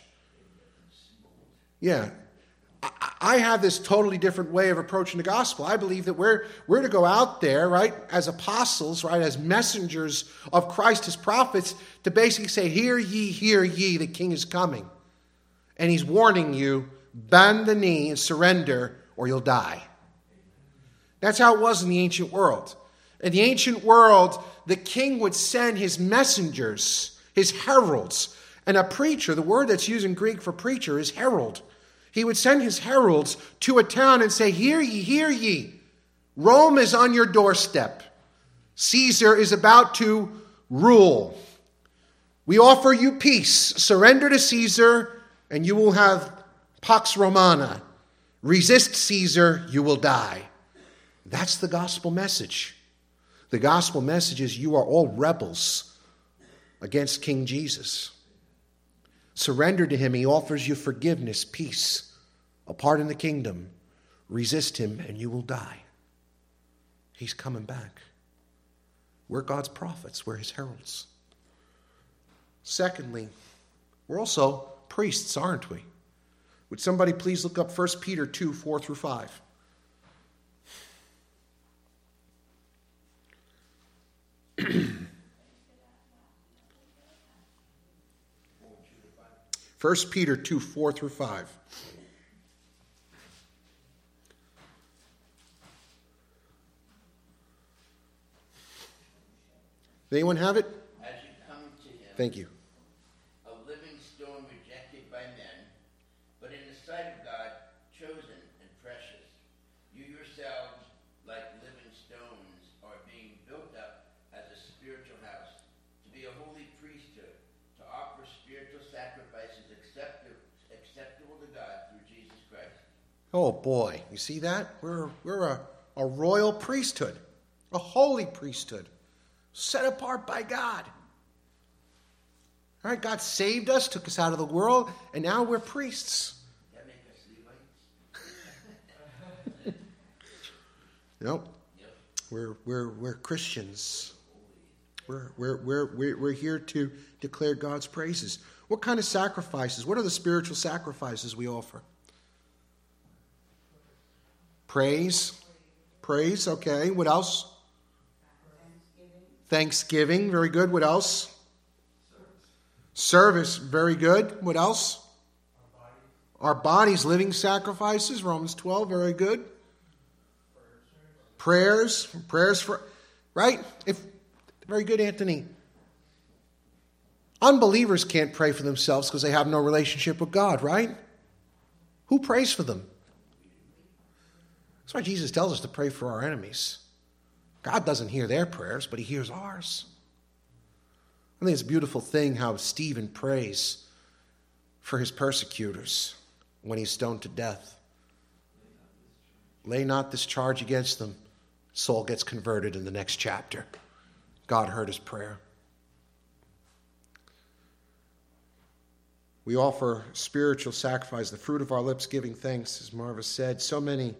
S1: Yeah. I have this totally different way of approaching the gospel. I believe that we're, we're to go out there, right, as apostles, right, as messengers of Christ, his prophets, to basically say, hear ye, hear ye, the king is coming. And he's warning you, bend the knee and surrender or you'll die. That's how it was in the ancient world. In the ancient world, the king would send his messengers, his heralds. And a preacher, the word that's used in Greek for preacher is herald. He would send his heralds to a town and say, hear ye, hear ye. Rome is on your doorstep. Caesar is about to rule. We offer you peace. Surrender to Caesar and you will have Pax Romana. Resist Caesar, you will die. That's the gospel message. The gospel message is you are all rebels against King Jesus. Surrender to him. He offers you forgiveness, peace, a part in the kingdom. Resist him and you will die. He's coming back. We're God's prophets. We're his heralds. Secondly, we're also priests, aren't we? Would somebody please look up First Peter two, four through five? First Peter two, four through five. Does anyone have it?
S5: As you come to him,
S1: Thank you.
S5: a living stone rejected by men, but in the sight of God, chosen and precious. You yourselves, like living stones, are being built up as a spiritual house, to be a holy priesthood, to offer spiritual sacrifices acceptable, acceptable to God through Jesus Christ.
S1: Oh boy, you see that? We're, we're a, a royal priesthood, a holy priesthood, set apart by God. All right, God saved us, took us out of the world, and now we're priests.
S5: That make us Levites?
S1: Nope.
S5: Yep.
S1: We're, we're, we're Christians. We're, we're, we're, we're, we're here to declare God's praises. What kind of sacrifices? What are the spiritual sacrifices we offer? Praise. Praise, okay. What else? Thanksgiving, very good. What else? Service, very good. What else? Our bodies, living sacrifices, Romans twelve, very good. Prayers, prayers for, right? If very good, Anthony. Unbelievers can't pray for themselves because they have no relationship with God, right? Who prays for them? That's why Jesus tells us to pray for our enemies. God doesn't hear their prayers, but he hears ours. I think it's a beautiful thing how Stephen prays for his persecutors when he's stoned to death. Lay not this charge against them. Saul gets converted in the next chapter. God heard his prayer. We offer spiritual sacrifice, the fruit of our lips giving thanks, as Marva said. So many.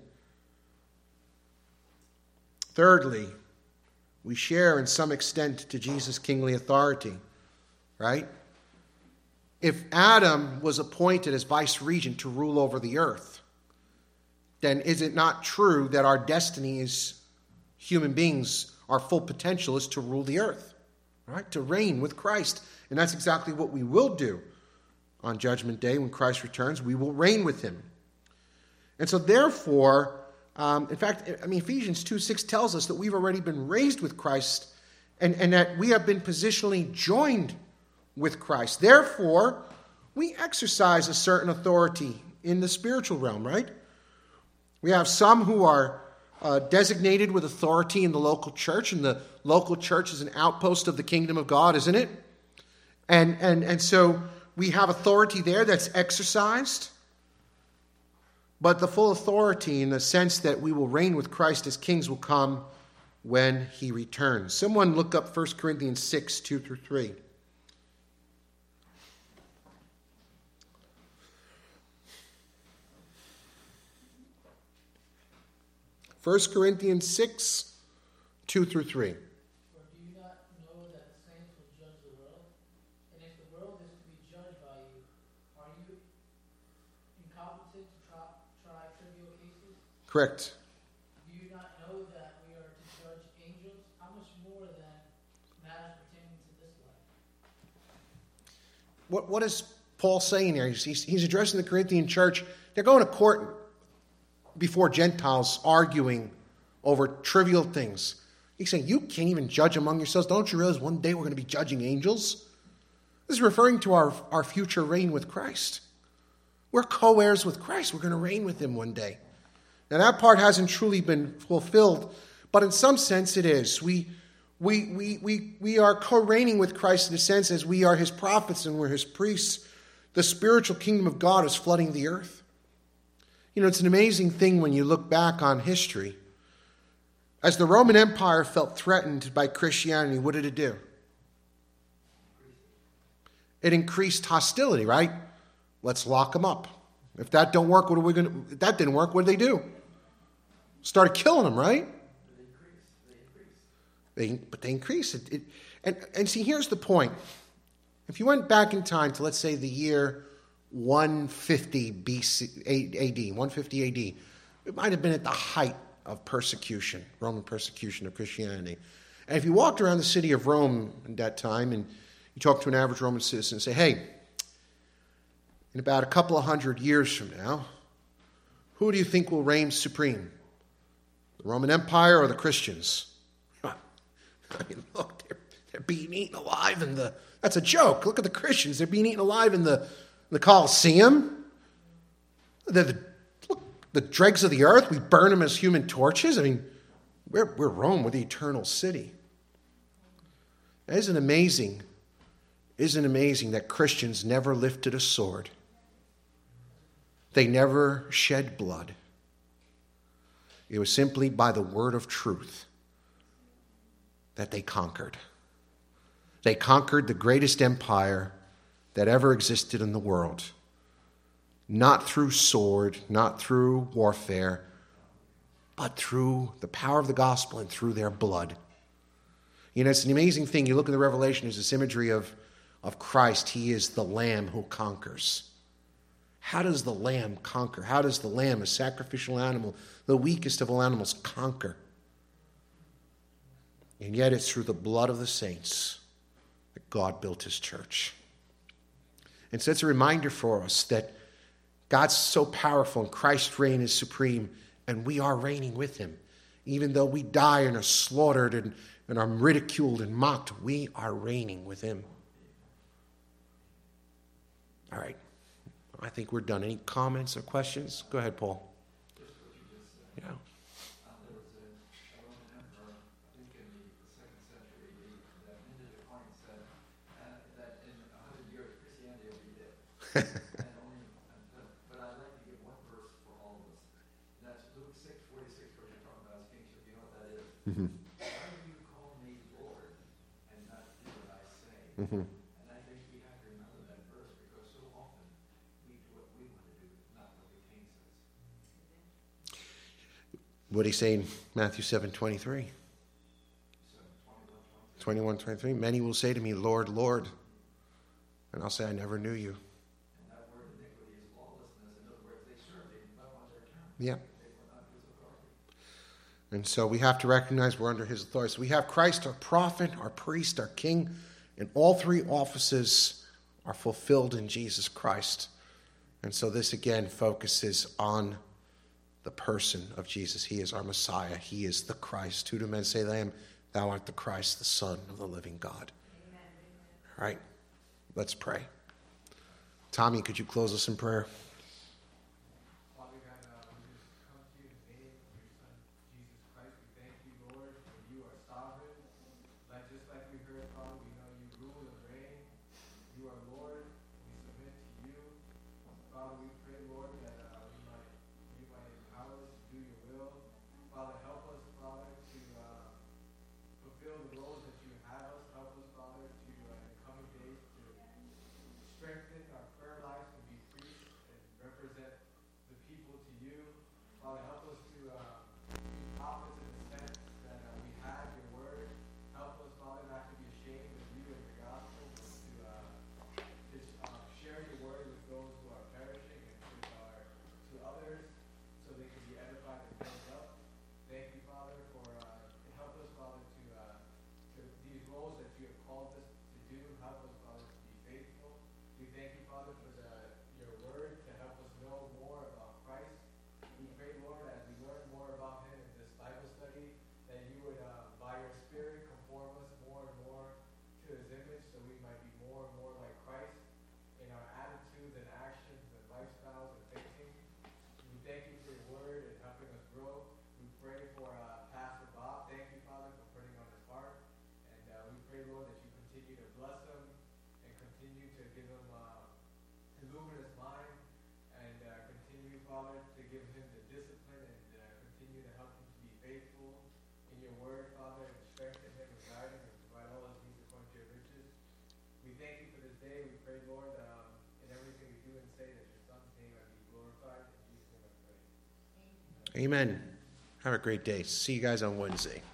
S1: Thirdly, we share in some extent to Jesus' kingly authority, right? If Adam was appointed as vice regent to rule over the earth, then is it not true that our destiny as human beings, our full potential is to rule the earth, right? To reign with Christ. And that's exactly what we will do on Judgment Day when Christ returns. We will reign with him. And so therefore, um, in fact, I mean, Ephesians two six tells us that we've already been raised with Christ and, and that we have been positionally joined with Christ. Therefore, we exercise a certain authority in the spiritual realm, right? We have some who are uh, designated with authority in the local church, and the local church is an outpost of the kingdom of God, isn't it? And and and so we have authority there that's exercised, but the full authority in the sense that we will reign with Christ as kings will come when he returns. Someone look up First Corinthians six, two through three. First Corinthians six, two through three.
S6: For do you not know that the saints will judge the world? And if the world is to be judged by you, are you incompetent to try, try trivial cases?
S1: Correct.
S6: Do you not know that we are to judge angels? How much more than matters pertaining to this life?
S1: What, what is Paul saying here? He's, he's, he's addressing the Corinthian church. They're going to court before Gentiles, arguing over trivial things. He's saying, you can't even judge among yourselves. Don't you realize one day we're going to be judging angels? This is referring to our, our future reign with Christ. We're co-heirs with Christ. We're going to reign with him one day. Now that part hasn't truly been fulfilled, but in some sense it is. We, we, we, we, we are co-reigning with Christ in a sense as we are his prophets and we're his priests. The spiritual kingdom of God is flooding the earth. You know, it's an amazing thing when you look back on history. As the Roman Empire felt threatened by Christianity, what did it do? It increased hostility, right? Let's lock them up. If that don't work, what are we going to? If that didn't work, what did they do? Started killing them, right? They, but they increased it. it and, and see, here's the point. If you went back in time to, let's say, the year one fifty B C A D, one fifty A D, it might have been at the height of persecution, Roman persecution of Christianity. And if you walked around the city of Rome at that time and you talked to an average Roman citizen and say, hey, in about a couple of hundred years from now, who do you think will reign supreme? The Roman Empire or the Christians? I mean, look, they're, they're being eaten alive in the... That's a joke. Look at the Christians. They're being eaten alive in the... the Colosseum, the, the, look, the dregs of the earth, we burn them as human torches. I mean, we're, we're Rome, we're the eternal city. Isn't it amazing, isn't it amazing that Christians never lifted a sword? They never shed blood. It was simply by the word of truth that they conquered. They conquered the greatest empire that ever existed in the world. Not through sword, not through warfare, but through the power of the gospel and through their blood. You know, it's an amazing thing. You look at the Revelation, there's this imagery of, of Christ. He is the Lamb who conquers. How does the Lamb conquer? How does the Lamb, a sacrificial animal, the weakest of all animals, conquer? And yet it's through the blood of the saints that God built his church. And so it's a reminder for us that God's so powerful and Christ's reign is supreme and we are reigning with him. Even though we die and are slaughtered and, and are ridiculed and mocked, we are reigning with him. All right. I think we're done. Any comments or questions? Go ahead, Paul. Yeah.
S2: and only, but I'd like to give one verse for all of us. That's Luke six forty-six, where you're talking about his kingship. You know what that is?
S1: Mm-hmm.
S2: Why do you call me Lord and not do what I say?
S1: Mm-hmm.
S2: And I think we have to remember that verse because so often we do what we want to do, not what the king says.
S1: What did he say in Matthew seven twenty-three? twenty-one, twenty-three. Many will say to me, Lord, Lord. And I'll say, I never knew you. Yeah. And so we have to recognize we're under his authority. So we have Christ, our prophet, our priest, our king, and all three offices are fulfilled in Jesus Christ. And so this again focuses on the person of Jesus. He is our Messiah. He is the Christ. Who do men say I am? Thou art the Christ, the Son of the living God. Amen. All right. Let's pray. Tommy, could you close us in prayer?
S7: say that your son's name might be glorified. In Jesus' name I pray.
S1: Amen. Have a great day. See you guys on Wednesday.